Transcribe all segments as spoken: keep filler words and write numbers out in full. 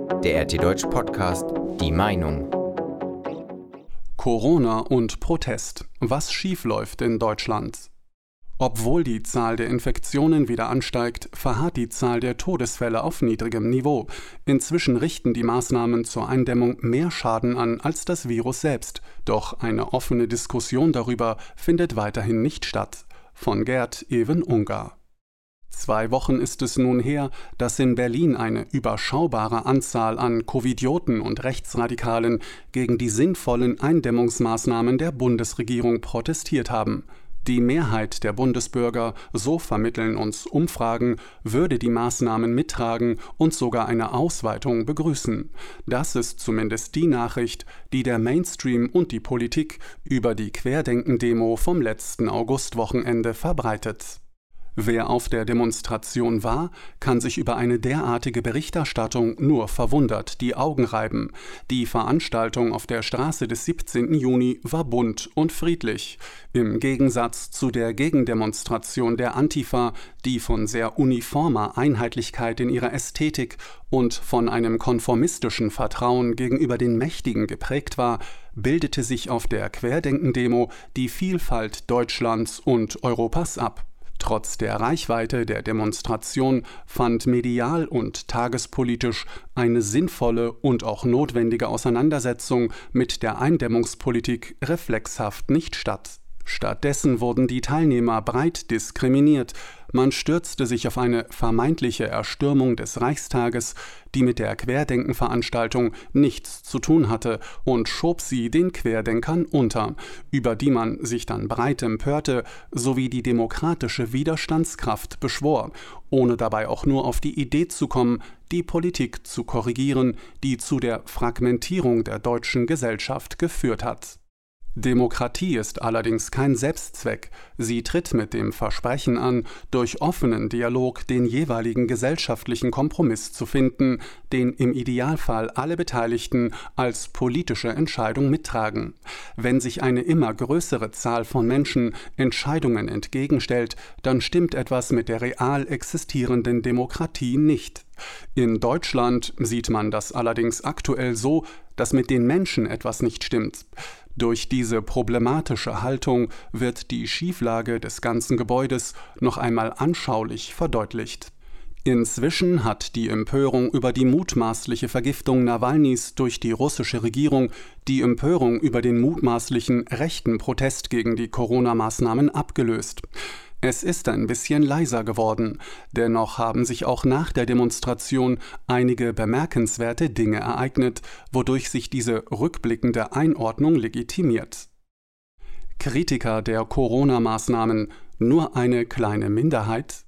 Der R T Deutsch Podcast Die Meinung. Corona und Protest. Was schiefläuft in Deutschland? Obwohl die Zahl der Infektionen wieder ansteigt, verharrt die Zahl der Todesfälle auf niedrigem Niveau. Inzwischen richten die Maßnahmen zur Eindämmung mehr Schaden an als das Virus selbst. Doch eine offene Diskussion darüber findet weiterhin nicht statt. Von Gerd Even-Ungar. Zwei Wochen ist es nun her, dass in Berlin eine überschaubare Anzahl an Covidioten und Rechtsradikalen gegen die sinnvollen Eindämmungsmaßnahmen der Bundesregierung protestiert haben. Die Mehrheit der Bundesbürger, so vermitteln uns Umfragen, würde die Maßnahmen mittragen und sogar eine Ausweitung begrüßen. Das ist zumindest die Nachricht, die der Mainstream und die Politik über die Querdenken-Demo vom letzten Augustwochenende verbreitet. Wer auf der Demonstration war, kann sich über eine derartige Berichterstattung nur verwundert die Augen reiben. Die Veranstaltung auf der Straße des siebzehnten Juni war bunt und friedlich. Im Gegensatz zu der Gegendemonstration der Antifa, die von sehr uniformer Einheitlichkeit in ihrer Ästhetik und von einem konformistischen Vertrauen gegenüber den Mächtigen geprägt war, bildete sich auf der Querdenken-Demo die Vielfalt Deutschlands und Europas ab. Trotz der Reichweite der Demonstration fand medial und tagespolitisch eine sinnvolle und auch notwendige Auseinandersetzung mit der Eindämmungspolitik reflexhaft nicht statt. Stattdessen wurden die Teilnehmer breit diskriminiert. Man stürzte sich auf eine vermeintliche Erstürmung des Reichstages, die mit der Querdenken-Veranstaltung nichts zu tun hatte, und schob sie den Querdenkern unter, über die man sich dann breit empörte, sowie die demokratische Widerstandskraft beschwor, ohne dabei auch nur auf die Idee zu kommen, die Politik zu korrigieren, die zu der Fragmentierung der deutschen Gesellschaft geführt hat. Demokratie ist allerdings kein Selbstzweck. Sie tritt mit dem Versprechen an, durch offenen Dialog den jeweiligen gesellschaftlichen Kompromiss zu finden, den im Idealfall alle Beteiligten als politische Entscheidung mittragen. Wenn sich eine immer größere Zahl von Menschen Entscheidungen entgegenstellt, dann stimmt etwas mit der real existierenden Demokratie nicht. In Deutschland sieht man das allerdings aktuell so, dass mit den Menschen etwas nicht stimmt. Durch diese problematische Haltung wird die Schieflage des ganzen Gebäudes noch einmal anschaulich verdeutlicht. Inzwischen hat die Empörung über die mutmaßliche Vergiftung Nawalnys durch die russische Regierung die Empörung über den mutmaßlichen rechten Protest gegen die Corona-Maßnahmen abgelöst. Es ist ein bisschen leiser geworden, dennoch haben sich auch nach der Demonstration einige bemerkenswerte Dinge ereignet, wodurch sich diese rückblickende Einordnung legitimiert. Kritiker der Corona-Maßnahmen: nur eine kleine Minderheit?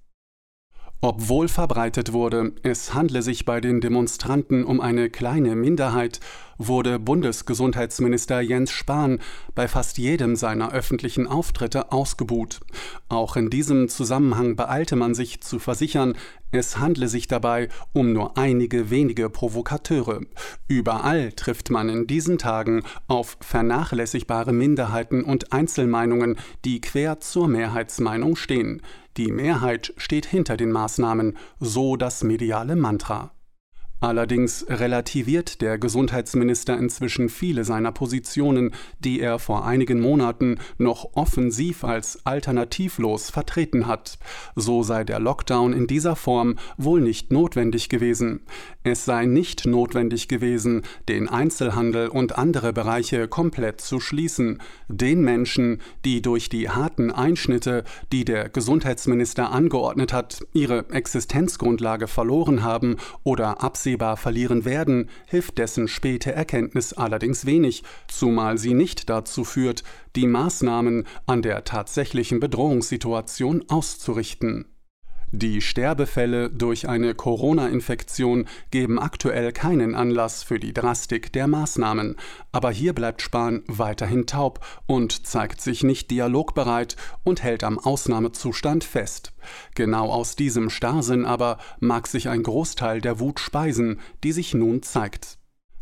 Obwohl verbreitet wurde, es handle sich bei den Demonstranten um eine kleine Minderheit, wurde Bundesgesundheitsminister Jens Spahn bei fast jedem seiner öffentlichen Auftritte ausgebuht. Auch in diesem Zusammenhang beeilte man sich zu versichern, es handle sich dabei um nur einige wenige Provokateure. Überall trifft man in diesen Tagen auf vernachlässigbare Minderheiten und Einzelmeinungen, die quer zur Mehrheitsmeinung stehen. Die Mehrheit steht hinter den Maßnahmen, so das mediale Mantra. Allerdings relativiert der Gesundheitsminister inzwischen viele seiner Positionen, die er vor einigen Monaten noch offensiv als alternativlos vertreten hat. So sei der Lockdown in dieser Form wohl nicht notwendig gewesen. Es sei nicht notwendig gewesen, den Einzelhandel und andere Bereiche komplett zu schließen. Den Menschen, die durch die harten Einschnitte, die der Gesundheitsminister angeordnet hat, ihre Existenzgrundlage verloren haben oder absehbar verlieren werden, hilft dessen späte Erkenntnis allerdings wenig, zumal sie nicht dazu führt, die Maßnahmen an der tatsächlichen Bedrohungssituation auszurichten. Die Sterbefälle durch eine Corona-Infektion geben aktuell keinen Anlass für die Drastik der Maßnahmen, aber hier bleibt Spahn weiterhin taub und zeigt sich nicht dialogbereit und hält am Ausnahmezustand fest. Genau aus diesem Starrsinn aber mag sich ein Großteil der Wut speisen, die sich nun zeigt.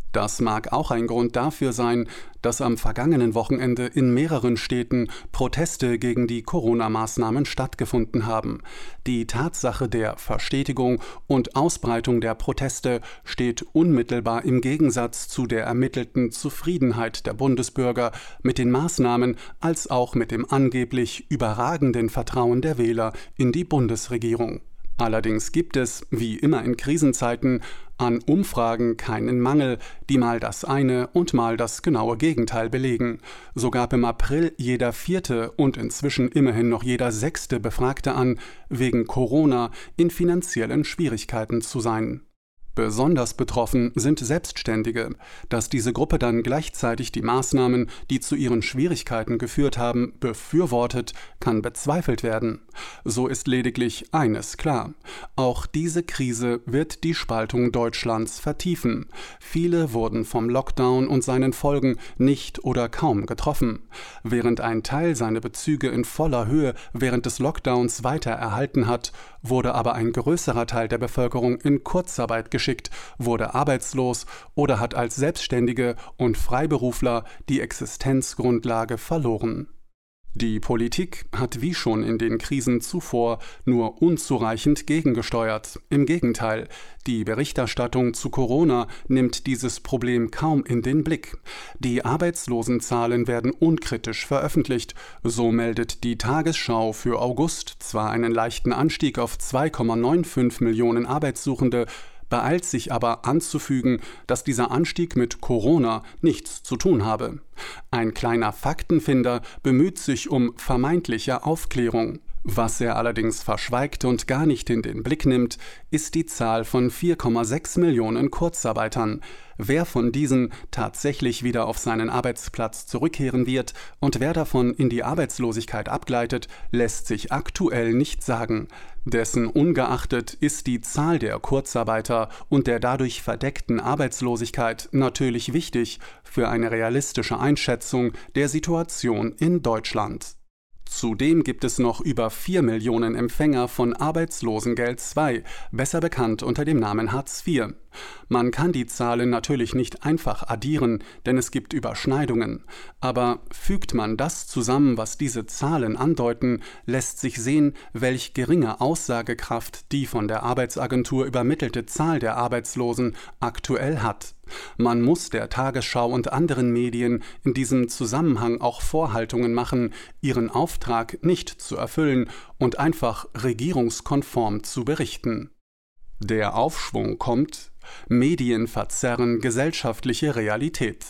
Das mag auch ein Grund dafür sein, dass am vergangenen Wochenende in mehreren Städten Proteste gegen die Corona-Maßnahmen stattgefunden haben. Die Tatsache der Verstetigung und Ausbreitung der Proteste steht unmittelbar im Gegensatz zu der ermittelten Zufriedenheit der Bundesbürger mit den Maßnahmen als auch mit dem angeblich überragenden Vertrauen der Wähler in die Bundesregierung. Allerdings gibt es, wie immer in Krisenzeiten, an Umfragen keinen Mangel, die mal das eine und mal das genaue Gegenteil belegen. So gab im April jeder vierte und inzwischen immerhin noch jeder sechste Befragte an, wegen Corona in finanziellen Schwierigkeiten zu sein. Besonders betroffen sind Selbstständige. Dass diese Gruppe dann gleichzeitig die Maßnahmen, die zu ihren Schwierigkeiten geführt haben, befürwortet, kann bezweifelt werden. So ist lediglich eines klar: Auch diese Krise wird die Spaltung Deutschlands vertiefen. Viele wurden vom Lockdown und seinen Folgen nicht oder kaum getroffen. Während ein Teil seine Bezüge in voller Höhe während des Lockdowns weiter erhalten hat, wurde aber ein größerer Teil der Bevölkerung in Kurzarbeit geschickt, wurde arbeitslos oder hat als Selbstständige und Freiberufler die Existenzgrundlage verloren. Die Politik hat wie schon in den Krisen zuvor nur unzureichend gegengesteuert. Im Gegenteil, die Berichterstattung zu Corona nimmt dieses Problem kaum in den Blick. Die Arbeitslosenzahlen werden unkritisch veröffentlicht. So meldet die Tagesschau für August zwar einen leichten Anstieg auf zwei Komma fünfundneunzig Millionen Arbeitssuchende, beeilt sich aber anzufügen, dass dieser Anstieg mit Corona nichts zu tun habe. Ein kleiner Faktenfinder bemüht sich um vermeintliche Aufklärung. Was er allerdings verschweigt und gar nicht in den Blick nimmt, ist die Zahl von vier Komma sechs Millionen Kurzarbeitern. Wer von diesen tatsächlich wieder auf seinen Arbeitsplatz zurückkehren wird und wer davon in die Arbeitslosigkeit abgleitet, lässt sich aktuell nicht sagen. Dessen ungeachtet ist die Zahl der Kurzarbeiter und der dadurch verdeckten Arbeitslosigkeit natürlich wichtig für eine realistische Einschätzung der Situation in Deutschland. Zudem gibt es noch über vier Millionen Empfänger von Arbeitslosengeld zwei, besser bekannt unter dem Namen Hartz vier. Man kann die Zahlen natürlich nicht einfach addieren, denn es gibt Überschneidungen. Aber fügt man das zusammen, was diese Zahlen andeuten, lässt sich sehen, welch geringe Aussagekraft die von der Arbeitsagentur übermittelte Zahl der Arbeitslosen aktuell hat. Man muss der Tagesschau und anderen Medien in diesem Zusammenhang auch Vorhaltungen machen, ihren Auftrag nicht zu erfüllen und einfach regierungskonform zu berichten. Der Aufschwung kommt: Medien verzerren gesellschaftliche Realität.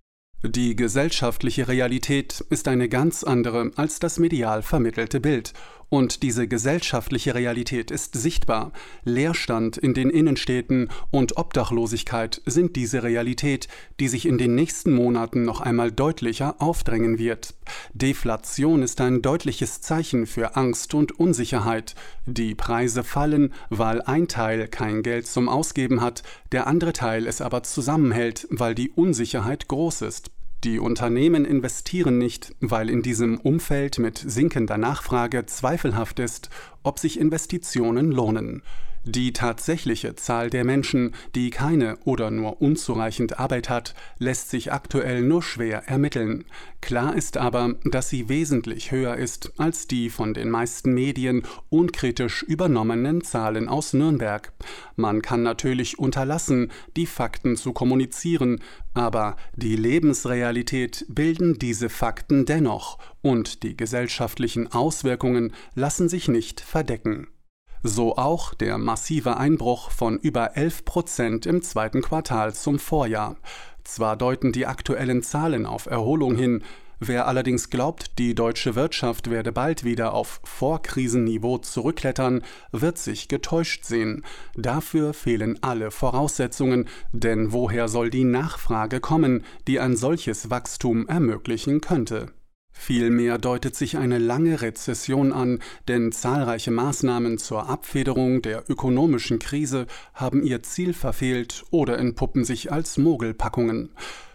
Die gesellschaftliche Realität ist eine ganz andere als das medial vermittelte Bild. Und diese gesellschaftliche Realität ist sichtbar. Leerstand in den Innenstädten und Obdachlosigkeit sind diese Realität, die sich in den nächsten Monaten noch einmal deutlicher aufdrängen wird. Deflation ist ein deutliches Zeichen für Angst und Unsicherheit. Die Preise fallen, weil ein Teil kein Geld zum Ausgeben hat, der andere Teil es aber zusammenhält, weil die Unsicherheit groß ist. Die Unternehmen investieren nicht, weil in diesem Umfeld mit sinkender Nachfrage zweifelhaft ist, ob sich Investitionen lohnen. Die tatsächliche Zahl der Menschen, die keine oder nur unzureichend Arbeit hat, lässt sich aktuell nur schwer ermitteln. Klar ist aber, dass sie wesentlich höher ist als die von den meisten Medien unkritisch übernommenen Zahlen aus Nürnberg. Man kann natürlich unterlassen, die Fakten zu kommunizieren, aber die Lebensrealität bilden diese Fakten dennoch und die gesellschaftlichen Auswirkungen lassen sich nicht verdecken. So auch der massive Einbruch von über elf Prozent im zweiten Quartal zum Vorjahr. Zwar deuten die aktuellen Zahlen auf Erholung hin, wer allerdings glaubt, die deutsche Wirtschaft werde bald wieder auf Vorkrisenniveau zurückklettern, wird sich getäuscht sehen. Dafür fehlen alle Voraussetzungen, denn woher soll die Nachfrage kommen, die ein solches Wachstum ermöglichen könnte? Vielmehr deutet sich eine lange Rezession an, denn zahlreiche Maßnahmen zur Abfederung der ökonomischen Krise haben ihr Ziel verfehlt oder entpuppen sich als Mogelpackungen.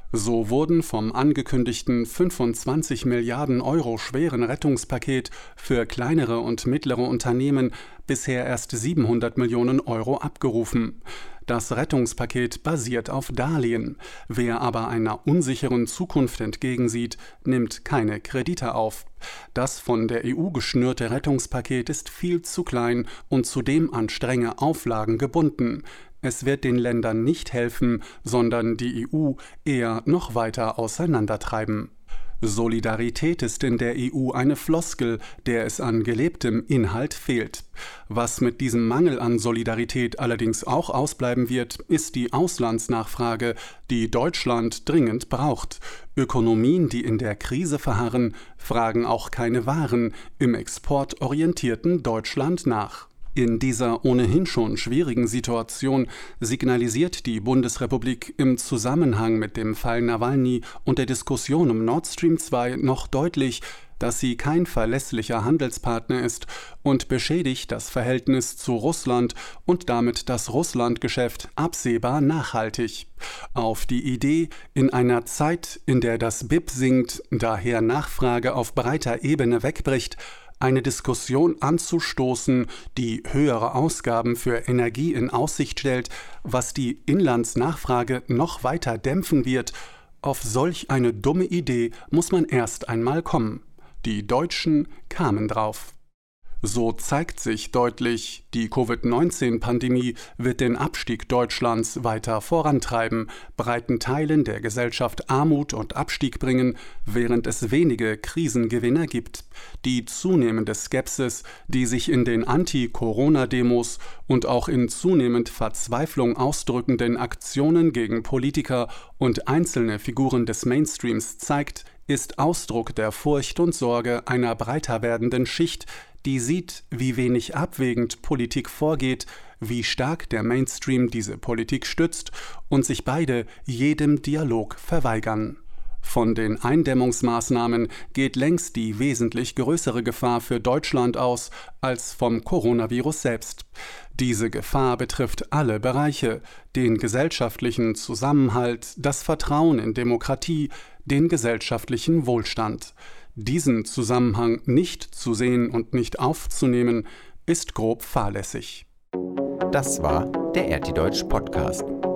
So wurden vom angekündigten fünfundzwanzig Milliarden Euro schweren Rettungspaket für kleinere und mittlere Unternehmen bisher erst siebenhundert Millionen Euro abgerufen. Das Rettungspaket basiert auf Darlehen. Wer aber einer unsicheren Zukunft entgegensieht, nimmt keine Kredite auf. Das von der E U geschnürte Rettungspaket ist viel zu klein und zudem an strenge Auflagen gebunden. Es wird den Ländern nicht helfen, sondern die E U eher noch weiter auseinandertreiben. Solidarität ist in der E U eine Floskel, der es an gelebtem Inhalt fehlt. Was mit diesem Mangel an Solidarität allerdings auch ausbleiben wird, ist die Auslandsnachfrage, die Deutschland dringend braucht. Ökonomien, die in der Krise verharren, fragen auch keine Waren im exportorientierten Deutschland nach. In dieser ohnehin schon schwierigen Situation signalisiert die Bundesrepublik im Zusammenhang mit dem Fall Nawalny und der Diskussion um Nord Stream zwei noch deutlich, dass sie kein verlässlicher Handelspartner ist und beschädigt das Verhältnis zu Russland und damit das Russlandgeschäft absehbar nachhaltig. Auf die Idee, in einer Zeit, in der das B I P sinkt, daher Nachfrage auf breiter Ebene wegbricht, eine Diskussion anzustoßen, die höhere Ausgaben für Energie in Aussicht stellt, was die Inlandsnachfrage noch weiter dämpfen wird, auf solch eine dumme Idee muss man erst einmal kommen. Die Deutschen kamen drauf. So zeigt sich deutlich, die Covid neunzehn Pandemie wird den Abstieg Deutschlands weiter vorantreiben, breiten Teilen der Gesellschaft Armut und Abstieg bringen, während es wenige Krisengewinner gibt. Die zunehmende Skepsis, die sich in den Anti-Corona-Demos und auch in zunehmend Verzweiflung ausdrückenden Aktionen gegen Politiker und einzelne Figuren des Mainstreams zeigt, ist Ausdruck der Furcht und Sorge einer breiter werdenden Schicht, die sieht, wie wenig abwägend Politik vorgeht, wie stark der Mainstream diese Politik stützt und sich beide jedem Dialog verweigern. Von den Eindämmungsmaßnahmen geht längst die wesentlich größere Gefahr für Deutschland aus als vom Coronavirus selbst. Diese Gefahr betrifft alle Bereiche: den gesellschaftlichen Zusammenhalt, das Vertrauen in Demokratie, den gesellschaftlichen Wohlstand. Diesen Zusammenhang nicht zu sehen und nicht aufzunehmen, ist grob fahrlässig. Das war der R T Deutsch Podcast.